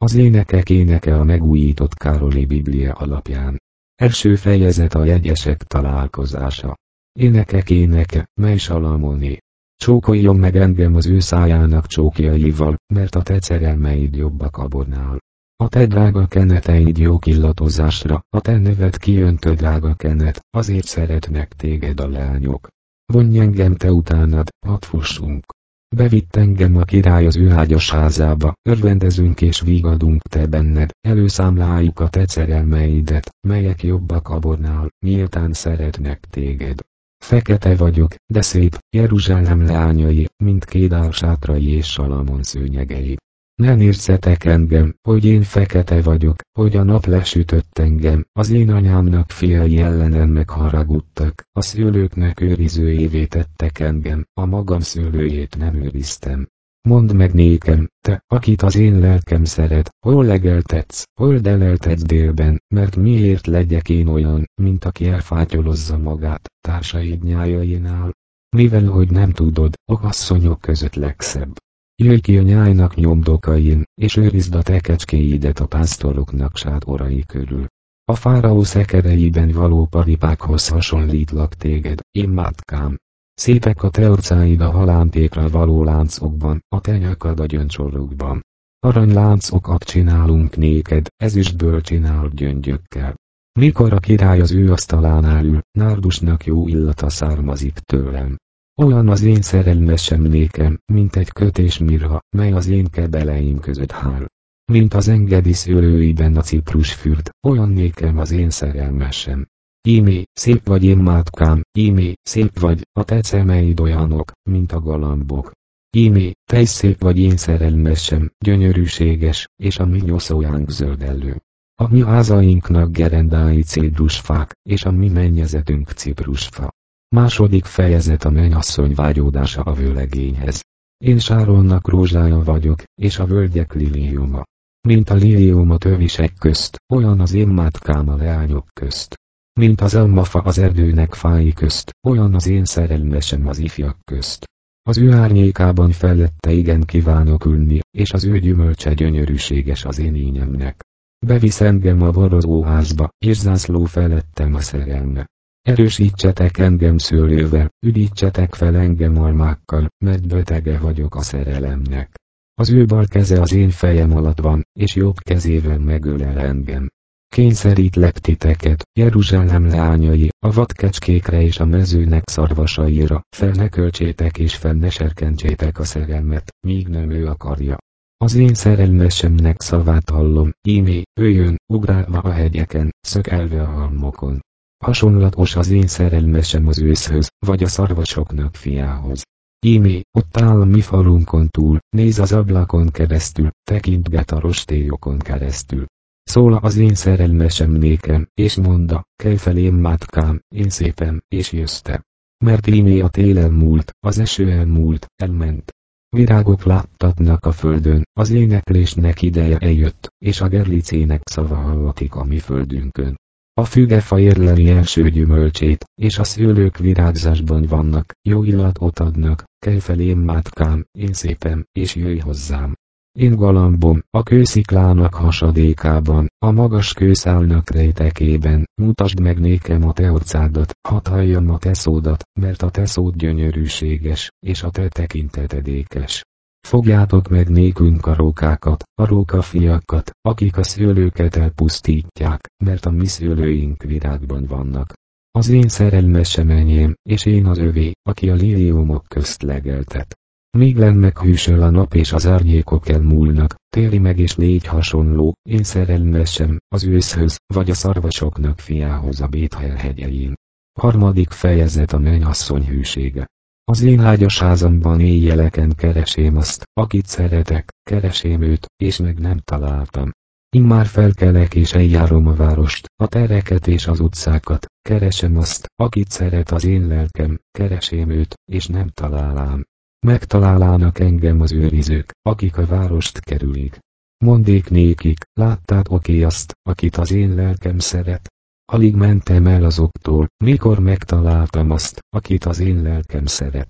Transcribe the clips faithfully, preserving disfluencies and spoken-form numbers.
Az énekek éneke a megújított Károli Biblia alapján. Első fejezet a jegyesek találkozása. Énekek éneke, mely Salamoné. Csókoljon meg engem az ő szájának csókjaival, mert a te szerelmeid jobbak a bornál. A te drága keneteid jók illatozásra, a te neved kiöntő drága kenet, azért szeretnek téged a leányok. Vonj engem te utánad, hadd fussunk. Bevitt engem a király az ő ágyas házába, örvendezünk és vígadunk te benned, előszámláljuk a te szerelmeidet, melyek jobbak a bornál, miután szeretnek téged. Fekete vagyok, de szép, Jeruzsálem leányai, mint Kédár sátrai és Salamon szőnyegei. Ne nézzetek engem, hogy én fekete vagyok, hogy a nap lesütött engem, az én anyámnak fiai ellenem megharagudtak, a szőlőknek őrizőjévé tettek engem, a magam szőlőjét nem őriztem. Mondd meg nékem, te, akit az én lelkem szeret, hol legeltetsz, hol deleltetsz délben, mert miért legyek én olyan, mint aki elfátyolozza magát, társaid nyájainál? Mivel hogy nem tudod, okasszonyok között legszebb. Jöjj ki a nyájnak nyomdokain, és őrizd a te kecskéidet a pásztoroknak sátorai körül. A fáraó szekereiben való paripákhoz hasonlítlak téged, én mátkám. Szépek a te orcáid a halántékra való láncokban, a te nyakad a gyöncsorokban. Aranyláncokat csinálunk néked, ezüstből csinál gyöngyökkel. Mikor a király az ő asztalánál ül, nárdusnak jó illata származik tőlem. Olyan az én szerelmesem nékem, mint egy kötés mirha, mely az én kebeleim között hál. Mint az engedi szőlőiben a ciprusfürt, olyan nékem az én szerelmesem. Ímé, szép vagy én mátkám, ímé, szép vagy, a te szemeid olyanok, mint a galambok. Ímé, te is szép vagy én szerelmesem, gyönyörűséges, és a mi nyoszójánk zöldellő. A mi házainknak gerendái cédrusfák, és a mi mennyezetünk ciprusfa. Második fejezet a mennyasszony vágyódása a vőlegényhez. Én Sáronnak rózsája vagyok, és a völgyek liliuma. Mint a lilium a tövisek közt, olyan az én mátkám a leányok közt. Mint az almafa az erdőnek fái közt, olyan az én szerelmesem az ifjak közt. Az ő árnyékában felette igen kívánok ülni, és az ő gyümölcse gyönyörűséges az én ényemnek. Bevisz engem a borozóházba, és zászló felettem a szerelme. Erősítsetek engem szőlővel, üdítsetek fel engem almákkal, mert betege vagyok a szerelemnek. Az ő bal keze az én fejem alatt van, és jobb kezével megölel engem. Kényszerítlek titeket, Jeruzsálem leányai, a vadkecskékre és a mezőnek szarvasaira, fel ne költsétek és fel ne serkentsétek a szerelmet, míg nem ő akarja. Az én szerelmesemnek szavát hallom, ímé, ő jön, ugrálva a hegyeken, szökelve a halmokon. Hasonlatos az én szerelmesem az őszhöz, vagy a szarvasoknak fiához. Ímé, ott áll a mi falunkon túl, néz az ablakon keresztül, tekintget a rostélyokon keresztül. Szól az én szerelmesem nékem, és mondta, kelj fel én mátkám, én szépem, és jössz te. Mert ímé a tél elmúlt, az eső elmúlt, elment. Virágok láttatnak a földön, az éneklésnek ideje eljött, és a gerlicének szava hallatik a mi földünkön. A fügefa érleli első gyümölcsét, és a szőlők virágzásban vannak, jó illatot adnak, kelj fel én mátkám, én szépem, és jöjj hozzám. Én galambom, a kősziklának hasadékában, a magas kőszálnak rejtekében, mutasd meg nékem a te orcádat, hadd halljam a te szódat, mert a te szód gyönyörűséges, és a te tekinteted ékes. Fogjátok meg nékünk a rókákat, a rókafiakat, akik a szőlőket elpusztítják, mert a mi szőlőink virágban vannak. Az én szerelmesem enyém, és én az övé, aki a liliumok közt legeltet. Míg lennek hűsöl a nap és az árnyékok elmúlnak, téli meg és légy hasonló, én szerelmesem, az őszhöz, vagy a szarvasoknak fiához a Béthel hegyein. Harmadik fejezet a mennyasszony hűsége. Az én ágyas házamban éjjeleken keresém azt, akit szeretek, keresém őt, és meg nem találtam. Immár felkelek és eljárom a várost, a tereket és az utcákat, keresem azt, akit szeret az én lelkem, keresém őt, és nem találám. Megtalálának engem az őrizők, akik a várost kerülik. Mondék nékik, láttátok-é azt, akit az én lelkem szeret? Alig mentem el azoktól, mikor megtaláltam azt, akit az én lelkem szeret.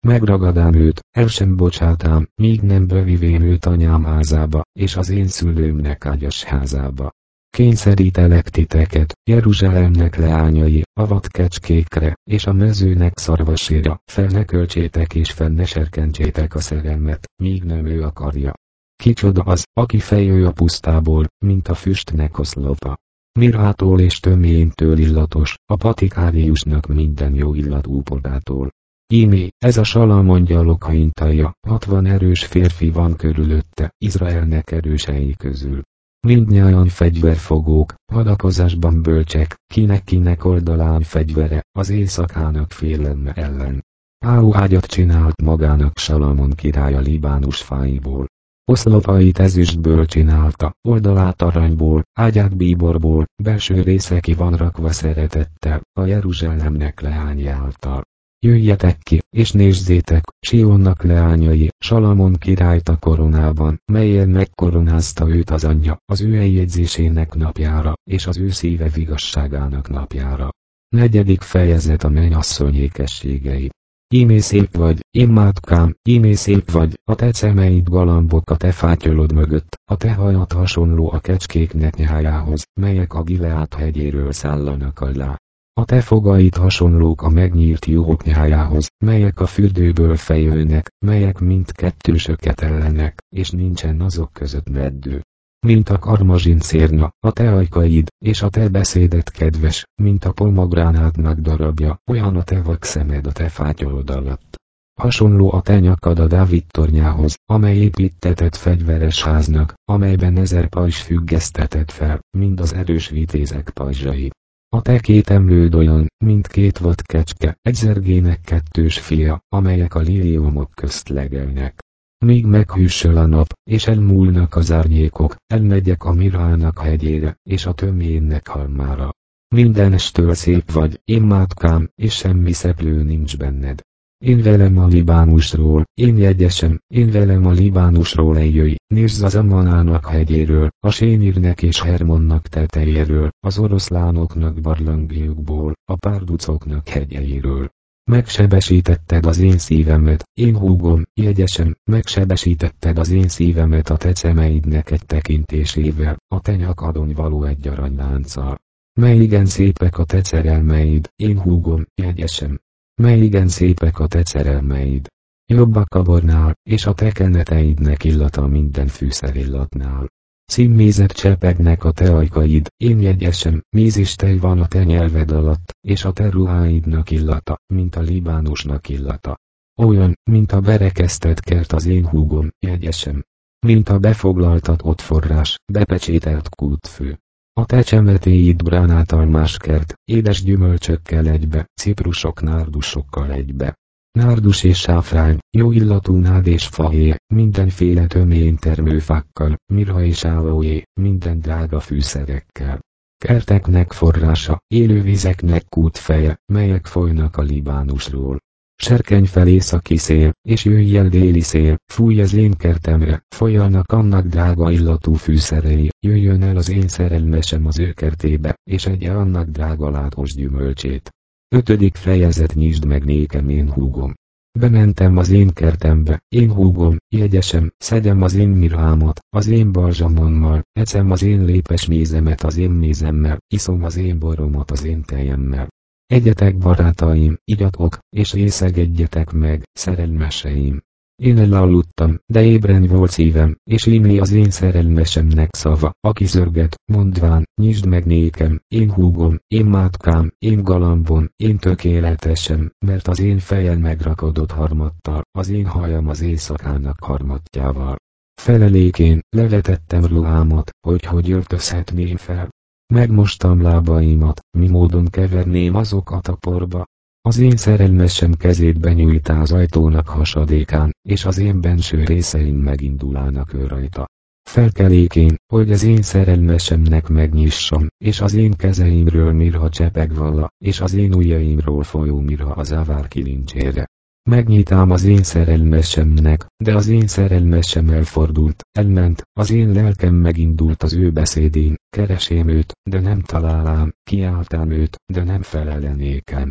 megragadám őt, el sem bocsátám, míg nem bevivén őt anyám házába, és az én szülőmnek ágyas házába. Kényszerítelek titeket, Jeruzsálemnek leányai, a vadkecskékre, és a mezőnek szarvasére, fel ne költsétek és fel ne serkentsétek a szerelmet, míg nem ő akarja. Kicsoda az, aki feljő a pusztából, mint a füstnek oszlopa. Mirától és töméntől illatos, a patikáriusnak minden jó illatú podától. Ímé, ez a Salamon gyaloghaintaja, hatvan erős férfi van körülötte, Izraelnek erősei közül. Mindnyájan fegyverfogók, hadakozásban bölcsek, kinek-kinek oldalán fegyvere, az éjszakának félelme ellen. Áú ágyat csinált magának Salamon király a Libánus fáiból. Oszlopait ezüstből csinálta, oldalát aranyból, ágyát bíborból, belső része ki van rakva szeretettel, a Jeruzsálemnek leányi által. Jöjjetek ki, és nézzétek, Sionnak leányai, Salamon királyt a koronában, melyen megkoronázta őt az anyja, az ő eljegyzésének napjára, és az ő szíve vigasságának napjára. Negyedik fejezet a mennyasszony ékességei. Ímé szép vagy, én mátkám, ímé szép vagy, a te szemeid galambok a te fátyolod mögött, a te hajad hasonló a kecskéknek nyájához, melyek a Gileád hegyéről szállanak alá. A te fogaid hasonlók a megnyírt juhok nyájához, melyek a fürdőből fejölnek, melyek mind kettősöket ellenek, és nincsen azok között meddő. Mint a karmazsin szérna, a te ajkaid, és a te beszédet kedves, mint a pomogránátnak darabja, olyan a te vakszemed a te fátyolod alatt. Hasonló a te nyakad a Dávid tornyához, amely építetett fegyveres háznak, amelyben ezer pajzs függesztetett fel, mind az erős vitézek pajzsai. A te két emlőd olyan, mint két vadkecske, egy zergének kettős fia, amelyek a liliomok közt legelnek. Míg meghűsöl a nap, és elmúlnak az árnyékok, elmegyek a Mirának hegyére, és a töménnek halmára. Mindenestől szép vagy, én mátkám, és semmi szeplő nincs benned. Én velem a Libánusról, én jegyesem, én velem a Libánusról eljöjj, nézz az Ammanának hegyéről, a Sénirnek és Hermonnak tetejéről, az oroszlánoknak barlangjukból, a párducoknak hegyeiről. Megsebesítetted az én szívemet, én húgom, jegyesem, megsebesítetted az én szívemet a te szemeidnek egy tekintésével, a te nyakadon való egy aranylánccal. Mely igen szépek a te szerelmeid, én húgom, jegyesem. Mely igen szépek a te szerelmeid. Jobbak a bornál, és a te keneteidnek illata minden fűszerillatnál. Színmézet csepegnek a te ajkaid, én jegyesem, mézistej van a te nyelved alatt, és a te ruháidnak illata, mint a Libánusnak illata. Olyan, mint a berekesztett kert az én húgom, jegyesem. Mint a befoglaltat ott forrás, bepecsételt kútfő. A te csemetéid bránátalmás kert, édes gyümölcsökkel egybe, ciprusok nárdusokkal egybe. Nárdus és sáfrány, jó illatú nád és fahéj, mindenféle tömén termőfákkal, mirha és aloé, minden drága fűszerekkel. Kerteknek forrása, élő vizeknek kútfeje, melyek folynak a Libánusról. Serkenj fel északi szél, és jöjj el déli szél, fújj az én kertemre, folyjanak annak drága illatú fűszerei, jöjjön el az én szerelmesem az ő kertébe, és egye annak drága látos gyümölcsét. Ötödik fejezet. Nyisd meg nékem, én húgom. Bementem az én kertembe, én húgom, jegyesem, szedem az én mirhámot, az én balzsamommal, ecem az én lépes mézemet az én mézemmel, iszom az én boromat az én tejemmel. Egyetek barátaim, igyatok, és részegedjetek meg, szerelmeseim. Én elaludtam, de ébren volt szívem, és ímé az én szerelmesemnek szava, aki zörget, mondván, nyisd meg nékem, én húgom, én mátkám, én galambom, én tökéletesem, mert az én fejem megrakodott harmattal, az én hajam az éjszakának harmatjával. Felelékén levetettem ruhámat, hogy hogy öltözhetném fel. Megmostam lábaimat, mi módon keverném azokat a porba. Az én szerelmesem kezét benyújtá az ajtónak hasadékán, és az én benső részeim megindulának ő rajta. Felkelékén, hogy az én szerelmesemnek megnyissam, és az én kezeimről mirha csepeg vala, és az én ujjaimról folyó mirha az ávár kilincsére. Megnyitám az én szerelmesemnek, de az én szerelmesem elfordult, elment, az én lelkem megindult az ő beszédén, keresém őt, de nem találám, kiáltám őt, de nem felele nékem.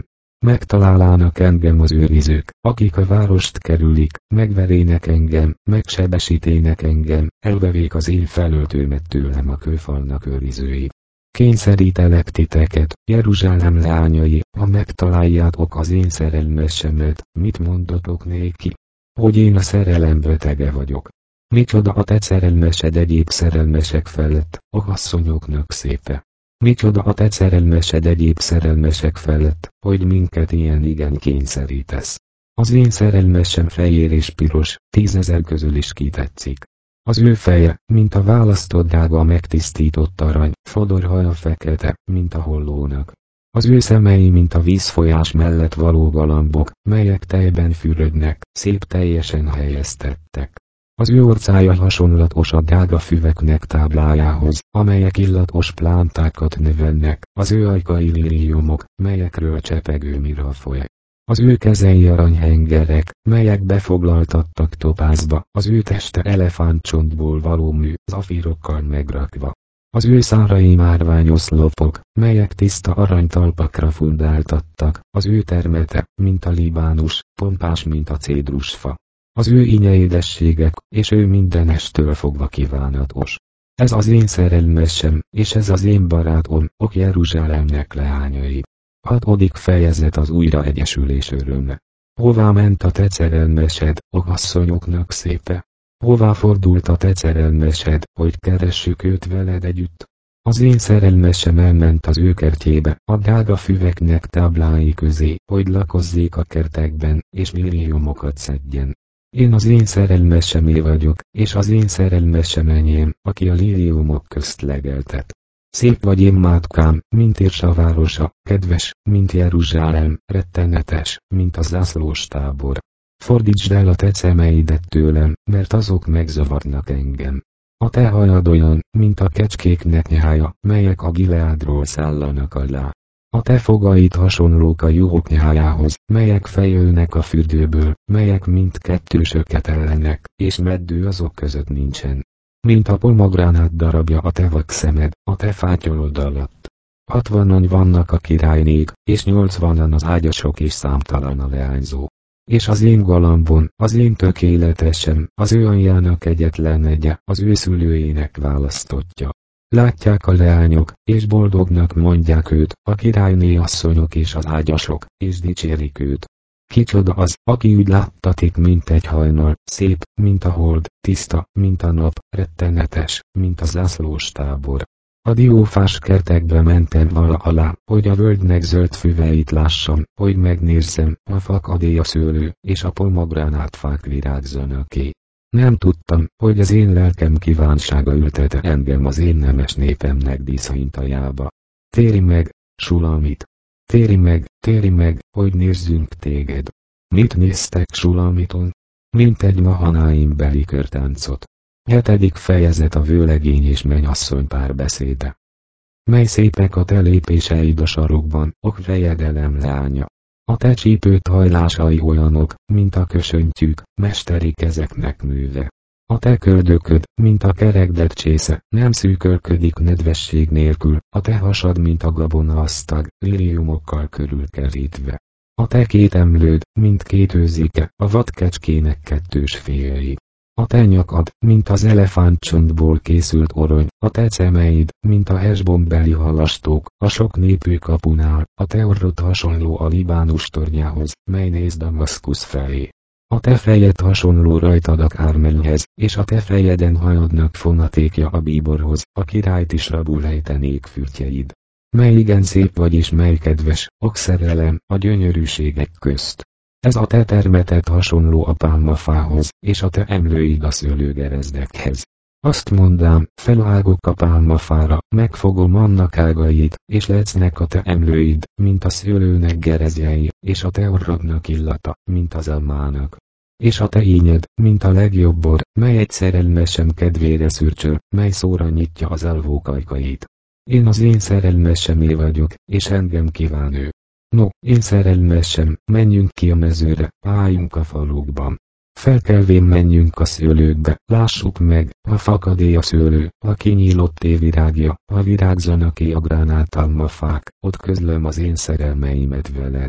megtalálának engem az őrizők, akik a várost kerülik, megverének engem, megsebesítének engem, elvevék az én felöltőmet tőlem a kőfalnak őrizői. Kényszerítelek titeket, Jeruzsálem leányai, ha megtaláljátok az én szerelmesemet, mit mondotok néki? Hogy én a szerelem betege vagyok. Micsoda a te szerelmesed egyéb szerelmesek felett, a asszonyoknak szépe. Micsoda a te szerelmesed egyéb szerelmesek felett, hogy minket ilyen igen kényszerítesz. Az én szerelmesem fehér és piros, tízezer közül is kitetszik. Az ő feje, mint a választott drága megtisztított arany, fodor haja fekete, mint a hollónak. Az ő szemei, mint a vízfolyás mellett való galambok, melyek tejben fürödnek, szép teljesen helyeztettek. Az ő orcája hasonlatos a drága füveknek táblájához, amelyek illatos plántákat növelnek, az ő ajkai liliumok, melyekről csepegő mira foly. Az ő kezei aranyhengerek, melyek befoglaltattak topázba, az ő teste elefántcsontból való mű, zafírokkal megrakva. Az ő szárai márványoszlopok, melyek tiszta aranytalpakra fundáltattak, az ő termete, mint a libánus, pompás, mint a cédrusfa. Az ő ínye édességek, és ő mindenestől fogva kívánatos. Ez az én szerelmesem, és ez az én barátom, ok Jeruzsálemnek leányai. Hatodik fejezet az újraegyesülés öröme. Hová ment a te szerelmesed, ok asszonyoknak szépe? Hová fordult a te szerelmesed, hogy keressük őt veled együtt? Az én szerelmesem elment az ő kertjébe, a drága füveknek táblái közé, hogy lakozzék a kertekben, és milliómokat szedjen. Én az én szerelmesemé vagyok, és az én szerelmesem enyém, aki a liliumok közt legeltet. Szép vagy én mátkám, mint Irsa városa, kedves, mint Jeruzsálem, rettenetes, mint a zászlós tábor. Fordítsd el a te szemeidet tőlem, mert azok megzavarnak engem. A te hajad olyan, mint a kecskéknek nyája, melyek a Gileádról szállanak alá. A te fogaid hasonlók a juhok nyájához, melyek fejölnek a fürdőből, melyek mindkettő söketellenek, és meddő azok között nincsen. Mint a pomogránát darabja a te vakszemed, a te fátyolod alatt. Hatvanan vannak a királynék, és nyolcvanan az ágyasok és számtalan a leányzó. És az én galambon, az én tökéletesem, az ő anyjának egyetlen egye, az ő szülőjének választottja. Látják a leányok, és boldognak mondják őt, a királyné asszonyok és az ágyasok, és dicsérik őt. Kicsoda az, aki úgy láttatik, mint egy hajnal, szép, mint a hold, tiszta, mint a nap, rettenetes, mint a zászlós tábor. A diófás kertekbe mentem vala alá, hogy a völgynek zöld füveit lássam, hogy megnézzem, a fakadéja szőlő, és a pomogránátfák virágzanak-é. Nem tudtam, hogy az én lelkem kívánsága ültete engem az én nemes népemnek díszhintajába. Térj meg, Sulamit! Térj meg, térj meg, hogy nézzünk téged. Mit néztek Sulamiton? Mint egy Mahanáim beli körtáncot. Hetedik fejezet a vőlegény és mennyasszony párbeszéde. Mely szépek a te lépéseid a sarokban, ok fejedelem leánya. A te csípőt hajlásai olyanok, mint a kösöntjük, mesteri kezeknek műve. A te köldököd, mint a kerekdett csésze, nem szűkölködik nedvesség nélkül, a te hasad, mint a gabona asztag, liliumokkal körülkerítve. A te két emlőd, mint két őzike, a vadkecskének kettős féljei. A te nyakad, mint az elefántcsontból készült orony, a te szemeid, mint a Hesbonbeli halastók, a sok népű kapunál, a te orrod hasonló a Libánus tornyához, mely néz Damaszkusz felé. A te fejed hasonló rajtad a Kármelhez, és a te fejeden hajadnak fonatékja a bíborhoz, a királyt is rabul ejtenék fürtjeid. Mely igen szép vagy és mely kedves, ok szerelem, a gyönyörűségek közt. Ez a te termeted hasonló a pálmafához, és a te emlőid a szőlőgerezdekhez. Azt mondám, felállok a pálmafára, megfogom annak ágait, és lecnek a te emlőid, mint a szőlőnek gerezjei, és a te orrodnak illata, mint az almának. És a te ínyed, mint a legjobb bor, mely egy szerelmesem kedvére szürcsöl, mely szóra nyitja az alvók ajkait. Én az én szerelmesemé vagyok, és engem kíván ő. No, én szerelmesem, menjünk ki a mezőre, álljunk a falukban. Felkelvén menjünk a szőlőkbe, lássuk meg, ha fakadé a szőlő, ha kinyílotté virágja, ha virágzanak-é a gránátálmafák, ott közlöm az én szerelmeimet veled.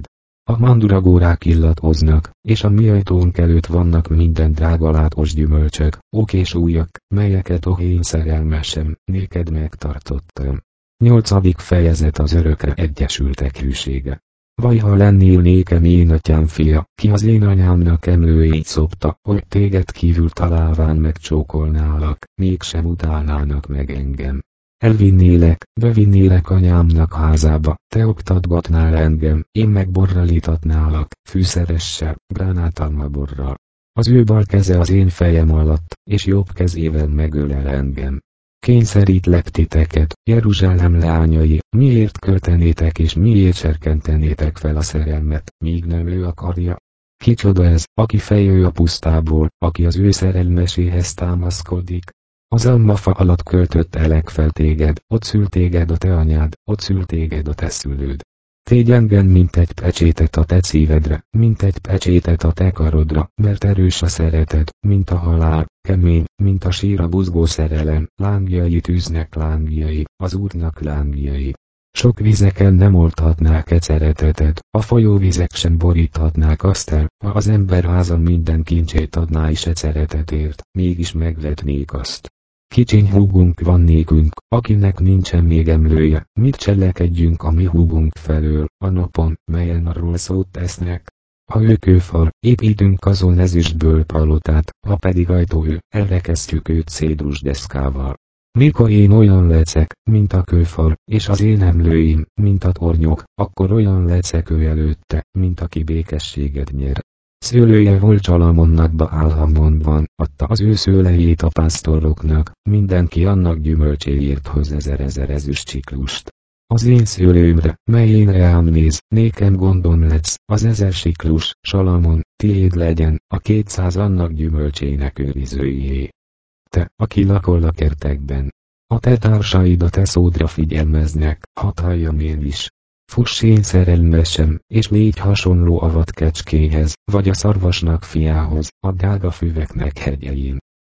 A mandragórák illatoznak, és a mi ajtónk előtt vannak minden drága látos gyümölcsök, ok és újak, melyeket ó én szerelmesem, néked megtartottam. Nyolcadik fejezet az örökre egyesültek hűsége. Vaj, ha lennél nékem én atyám fia, ki az én anyámnak emlőjét szopta, hogy téged kívül találván megcsókolnálak, mégsem utálnának meg engem. Elvinnélek, bevinnélek anyámnak házába, te oktatgatnál engem, én meg borral itatnálak, fűszeressel, gránátalmaborral. Az ő bal keze az én fejem alatt, és jobb kezével megölel engem. Kényszerítlek titeket, Jeruzsálem leányai, miért költenétek és miért serkentenétek fel a szerelmet, míg nem ő akarja? Kicsoda ez, aki feljő a pusztából, aki az ő szerelmeséhez támaszkodik? Az almafa alatt költött elek fel téged, ott szül téged a te anyád, ott szül téged a te szülőd. Tégy engem, mint egy pecsétet a te szívedre, mint egy pecsétet a te karodra, mert erős a szeretet, mint a halál, kemény, mint a sír a buzgó szerelem, lángjai tűznek lángjai, az Úrnak lángjai. Sok vizeken nem oldhatnák e szeretetet, a folyóvizek sem boríthatnák azt el, ha az ember házon minden kincsét adná is e szeretetért, mégis megvetnék azt. Kicsiny húgunk van nékünk, akinek nincsen még emlője, mit cselekedjünk a mi húgunk felől, a napon, melyen arról szót tesznek. Ha ő kőfal, építünk azon ezüstből palotát, ha pedig ajtóő, elrekesztjük őt cédrusdeszkával. Mikor én olyan leszek, mint a kőfal, és az én emlőim, mint a tornyok, akkor olyan leszek ő előtte, mint aki békességet nyer. Szőlője volt Salamonnak Baál-Hamonban, adta az ő szőlejét a pásztoroknak, mindenki annak gyümölcséért hoz ezer-ezer ezüst siklust. Az én szőlőmre, mely én rám néz, nékem gondom lesz, az ezer siklus, Salamon, tiéd legyen, a kétszáz annak gyümölcsének őrizőjé. Te, aki lakol a kertekben, a te társaid a te szódra figyelmeznek, hadd halljam én is. Fuss én szerelmesem, és légy hasonló a vadkecskéhez, vagy a szarvasnak fiához, a drága füveknek hegyein.